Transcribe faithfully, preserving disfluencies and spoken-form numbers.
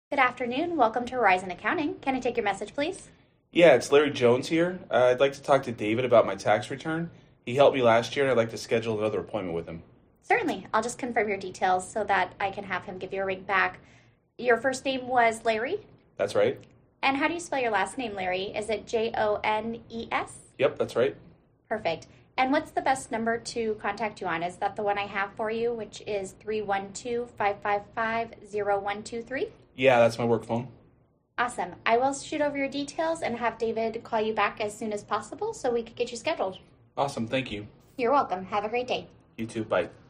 Good afternoon. Welcome to Horizon Accounting. Can I take your message, please? Yeah, it's Larry Jones here. Uh, I'd like to talk to David about my tax return. He helped me last year, and I'd like to schedule another appointment with him. Certainly. I'll just confirm your details so that I can have him give you a ring back. Your first name was Larry? That's right. And how do you spell your last name, Larry? Is it J O N E S? Yep, that's right. Perfect. And what's the best number to contact you on? Is that the one I have for you, which is three one two, five five five, zero one two three? Yeah, that's my work phone. Awesome. I will shoot over your details and have David call you back as soon as possible so we could get you scheduled. Awesome, thank you. You're welcome. Have a great day. You too, bye.